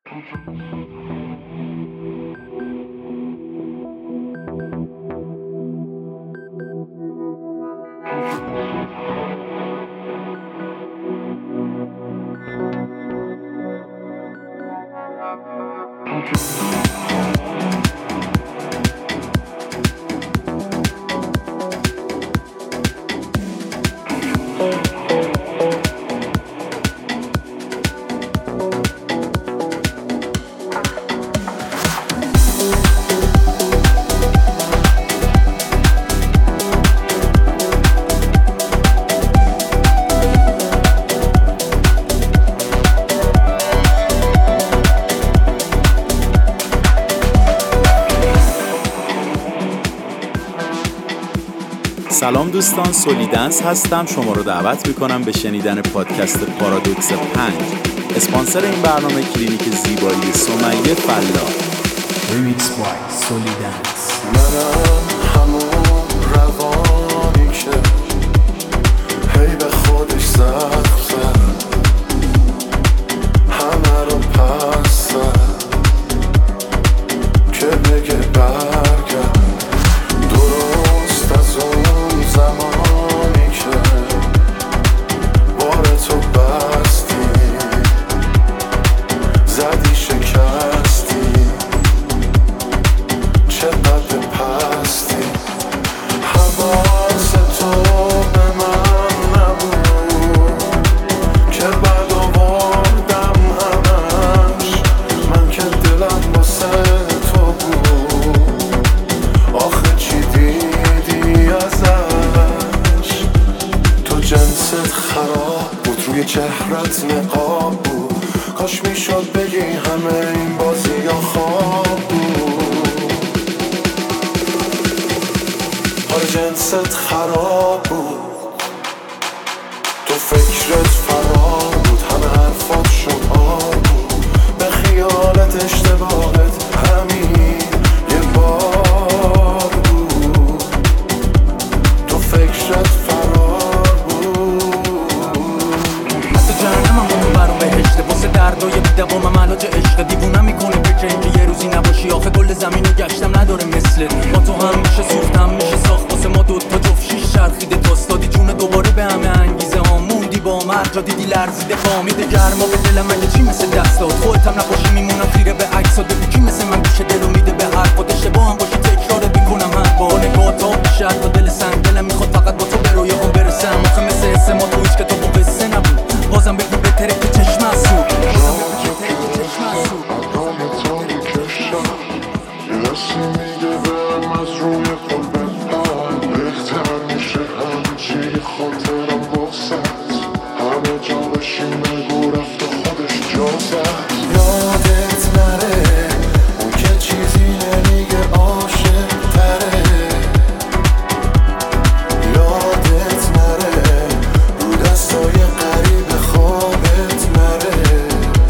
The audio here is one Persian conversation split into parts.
سلام دوستان، سولیدنس هستم. شما رو دعوت میکنم به شنیدن پادکست پارادوکس 5. اسپانسر این برنامه کلینیک زیبایی سمیه فلاح. ریمیکس بای سولیدنس. منم همون روانی که هی به خودش زخم زد، همه رو پس زد که بگه برگرد. درست از اون زمانی که بار تو بستی، زدی شکستی، چقدر پستی. حواس تو به من نبود که بعد آوردم همش، من که دلم واسه تو بود. آخه چی دیدی ازش؟ تو جنست خراب بود، روی چهرت نقاب بود. کاش میشد بگی همه این بازی ها خواب بود. آره جنست خراب بود، تو فکرت فرار بود، همه حرفات شعار بود. به خیالت اشتباهت همین یه بار بود، تو فکرت فرار بود. حتی جهنمم اون برام بهشته، واسه دردای بی‌دوام علاج عشق. دیوونم میکنه فکر اینکه یه روزی نباشی. آخه کل زمینو گشتم نداره مثلت. با تو هم میشه سوخت، هم میشه ساخت. واسه ما دوتا جفت شیش چرخیده تاست. دادی جون دوباره به همه انگیزه ها. موندی با هم هر جا دیدی لرزیده پا. میده گرما به دلم مگه چی مثل دستات؟ خودت هم نباشی میمونم خیره به عکسات. بگو کی مثل من گوشه دلو میده به حرفات. اشتباه هم باشی تکرارت میکنم من با نگاه تا بیشتر تا دل سنگ. دلم میخواد فقط با تو به رویاهام برسم. آخه مثل حس ما تو هیچ کتاب و قصه نبود. بازم بگو بهتره که چشم اسود. یه میگه برم از روی قلبت پرد. بهتر میشه همچی خاطرم واسد. همه جا بشین بگو رفت و خودش جا زد. یادت نره اون که چیزی نمیگه عاشق تره. یادت نره رو دستای قریب خوابت نره.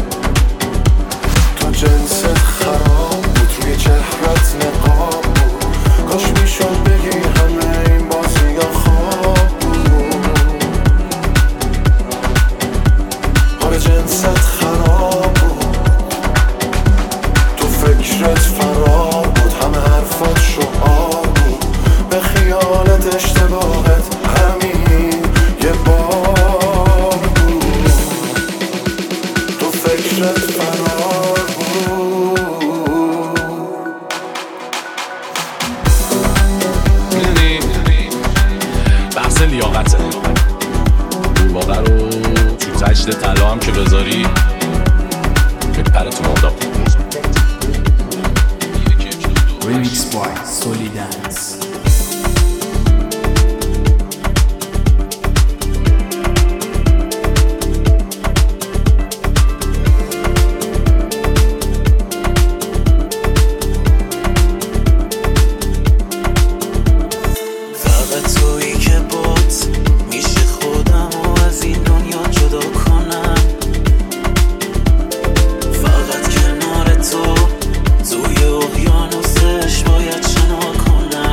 تو جنست خراب بود، روی چهرت نقاب بود. کاش میشد بگی همه این بازی ها خواب بود. آره جنست خراب بود، تو فکرت فرار بود، همه حرفات شعار بود. به خیالت اشتباهت همین یه بار بود، تو فکرت فرار بود. بحث لیاقته. این واقع رو تو تشت طلا هم که بذاری بپره تو مرداب. ریمیکس بای سولیدنس. فقط تویی که بات میشه خودم و از این دنیا جدا کنم. فقط کنار تو توی اقیانوسش باید شنا کنم.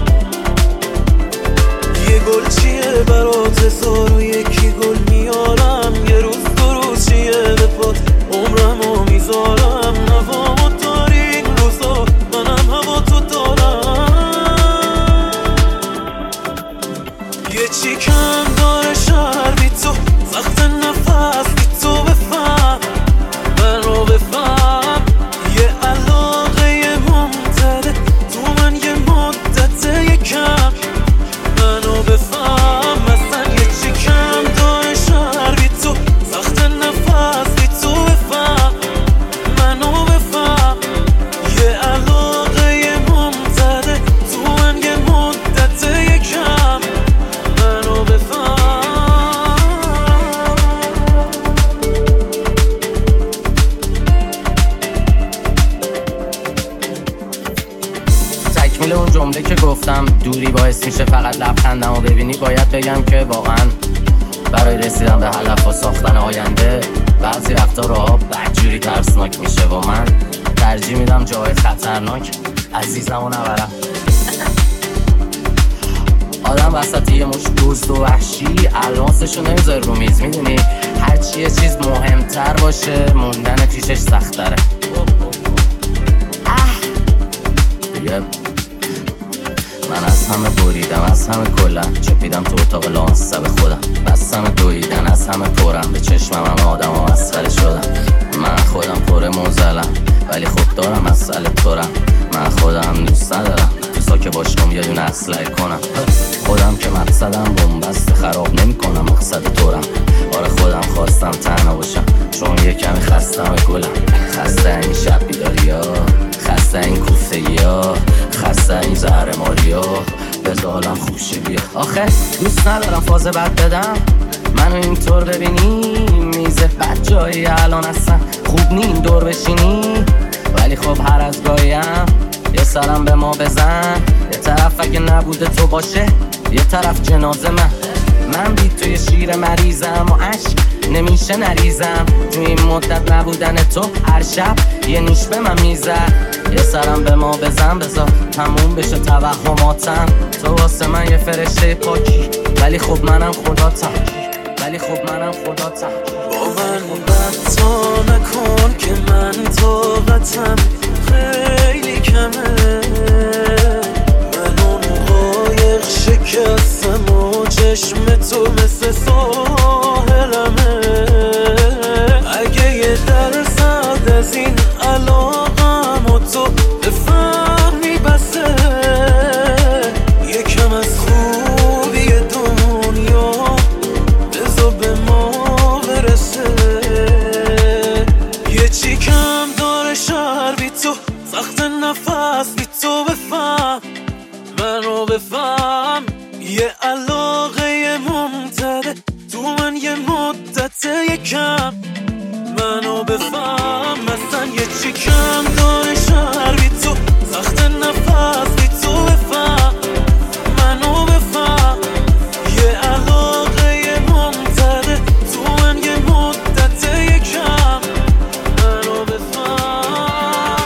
یه گل چیه برات هزار و یکی گل میارم. یه روز دو روز چیه به پات عمرمو میذارم. تکمیل اون جمله که گفتم دوری باعث میشه فقط لبخندم و ببینی باید بگم که واقعا برای رسیدن به هدف و ساختن آینده بعضی رفتارها بدجوری ترسناک میشه و من ترجیح میدم جای خطرناک عزیزم و نبرم. آدم وسط یه مش دزد و وحشی الماسشو نمیذاره رو میز، میدونی هرچی یه چیز مهمتر باشه موندن پیشش سخت‌تره. دیگه من از همه بریدم، از همه کلم چپیدم تو اتاق لانسه به خودم، بستم دویدن از همه پرم به چشمم هم آدم و مسخره شدم. من خودم پر موزلم ولی خب دارم مسئله تورم، من خودم دوست ندارم تو ساکه باشم یه دونه اسلحه کنم، خودم که مقصدم بنبست خراب نمی کنم مقصد تورم. آره خودم خواستم تنها باشم چون یه کمی خستم گلم، خسته این شب بیداری ها، خسته این کوفتگی ها، خسته این زهر ماری ها، بذارم خوشه بیا. آخه دوست ندارم فاز بد بدم منو اینطور ببینی، میزه بد جایی الان اصلا خوب نی این دور بشینی، ولی خب هر از گاهیم یه سرم به ما بزن، یه طرف اگه نبوده تو باشه یه طرف جنازه من بی توی شیر مریضم و عشق نمیشه نریزم، تو این مدت نبودن تو هر شب یه نیش به من میزد، یه سرم به ما بزن بذار تموم بشه توهماتم، تو واسه من یه فرشته پاکی ولی خب منم خداتم، ولی خب منم خداتم. با من بد تا نکن که من طاقتم خیلی کمه، من اون قایق شکستم و چشم تو مثل ساحلمه، اگه یه درصد از این علاقم و تو بفهمی بسه، یکم از خوبی دنیا بذار به ما برسه، یه چی کم داره شهر بی تو، سخت نفس بی تو بفهم منو بفهم، یه علاقه ممتده تو من یه مدت یکم منو بفهم، مثلا یه چی کم داره شهر بی تو، سخت نفس بی تو بفهم منو بفهم، یه علاقه ممتده تو من یه مدت یکم منو بفهم.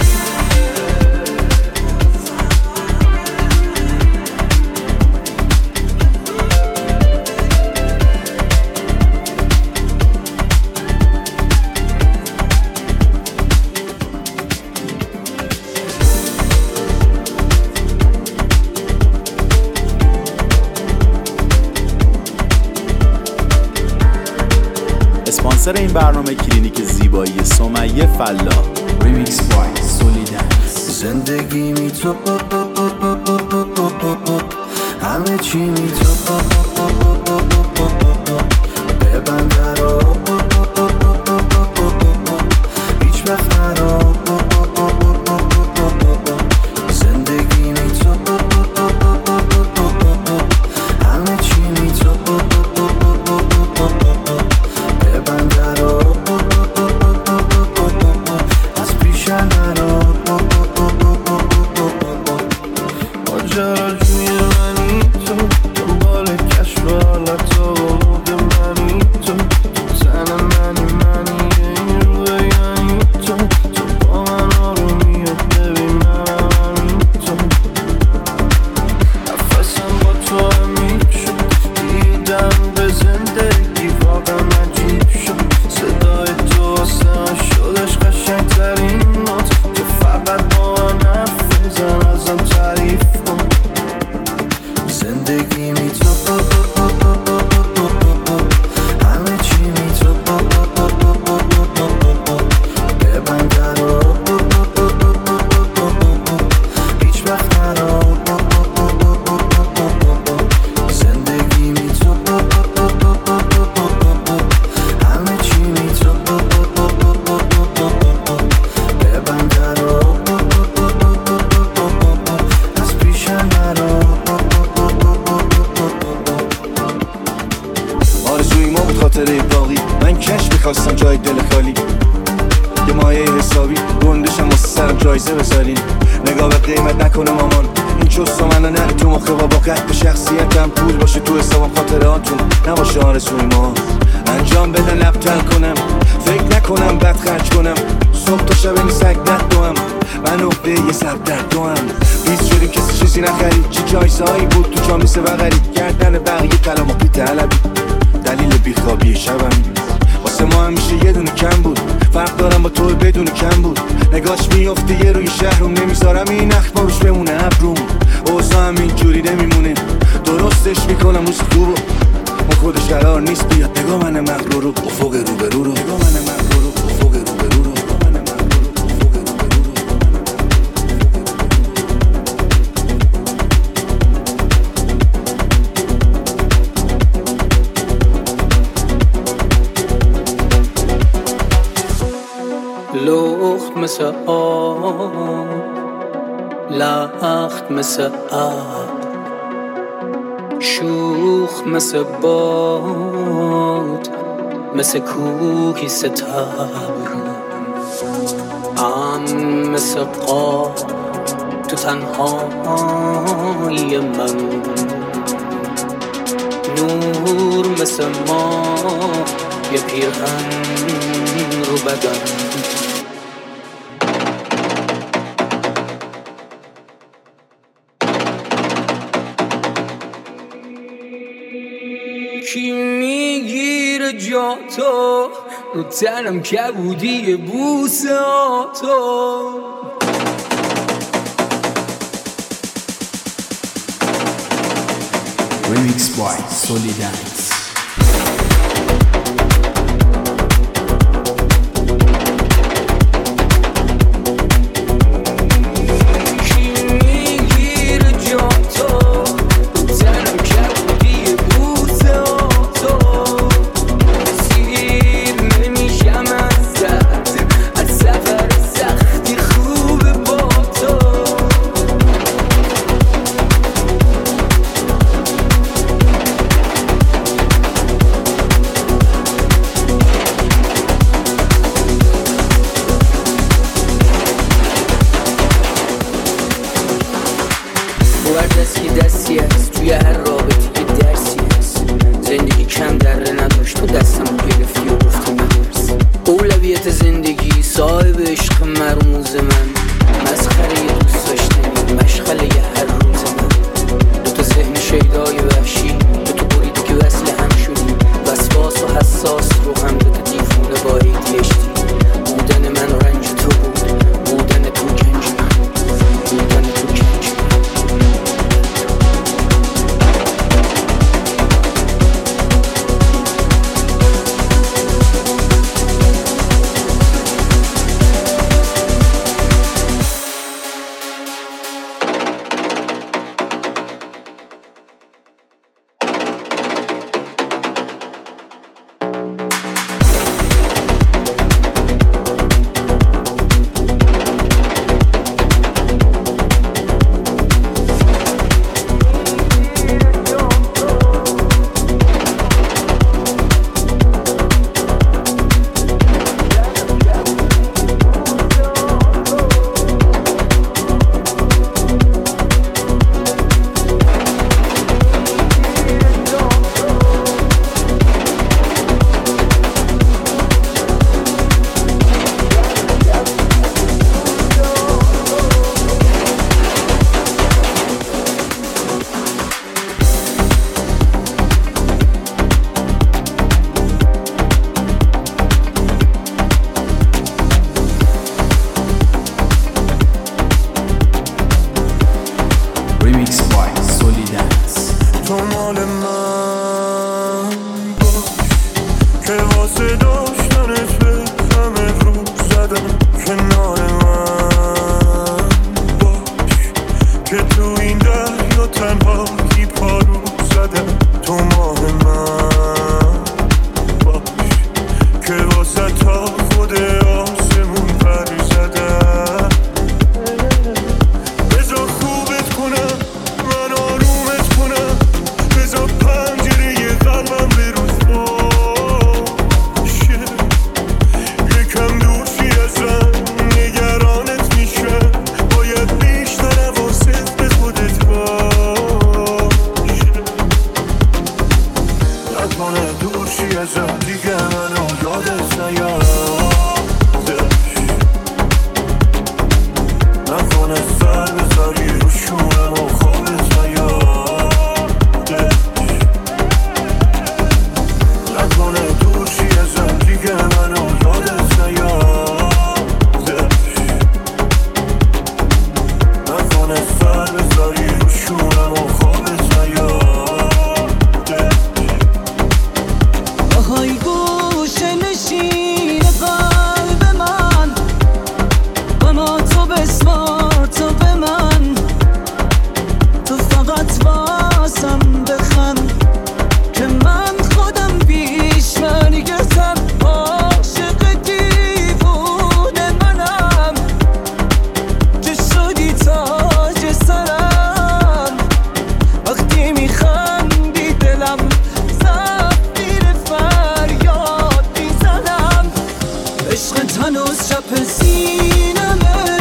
اسپانسر این برنامه کلینیک زیبایی سمیه فلاح. ریمیکس بای سولیدنس. زندگی می تو همه چی می تو ببند رو هیچ وقت نرو، زندگی می تو همه چی می تو ببند رو از پیش نرو، ماجراجوی منی تو، دنبال کشف حالت و مود منی تو، تو تن منی این روی یعنی تو با من آرومی و ببینم همین تو، نفسم با تو همین شد، دیدم به زندگی واقعا عجیب شد، صدای تو واسه شدش قشنگترین نوت، تو فقط با من حرف بزن ازم تعریف کن، زندگی می تو همه چی می تو ببند رو هیچ وقت نرو، زندگی می تو همه چی می تو ببند رو از پیش نرو. آرزوی ما بود خاطره باقی، من کش میخواستم جای دل خالی، یه مایه حسابی گندشم واسه سرم جایزه بذارین، نگاه به قیمت نکنه مامان. این چوسا منو نه تو مخه با قد شخصیتم پول باشه تو حسابم خاطراتون نباشه آرزوی ما. انجام بدن لبتر کنم فکر نکنم بد خرج کنم صبح تا شب این سگ ندوام من عقده یه سر در دوام. بیز شدیم کسی چیزی نخرید چی جایزهایی بود تو جامیسه بغرید گردن بقیه کلام و بی طلبی دلیل بیخوابی شبم واسه ما همیشه یه دونه کم بود فرق دارم با تو بدون کم بود نگاش میفته یه روی شهرم نمیذارم این اخباروش بمونه ابروم اوضاع هم اینجوری نمیمونه درستش میکنم روز خوبو اون خودش قرار نیست بیاد نگاه من مغرور رو افق روبرو رو نگاه من مغرور رو افق روبرو رو لخت مثل آب لخت مثل آب شوخ مثل باد مثل کوهی ستبر مثل قاب تو تنهای من نور مثل ما یه پیرهن رو بدن کی میگیره جا تو رو تنم کبودی بوسه تو Remix by Solidance. دستی هست توی هر رابطی که درسی هست زندگی کم دره نداشت تو دستم گرفتی و گفتی نرس اولویت زندگی صاحب عشق مرموز من مسخره یه دوست داشتنی مشغله یه هر روز من دوتا ذهن شیدای وحشی دوتا بریدی که وصل هم شدیم وسواس و حساس رو هم دوتا دیفونه با ADHD بودن من و رنج تو بود بودن تو گنج من بودن تو گنج هنوز چپ سینمه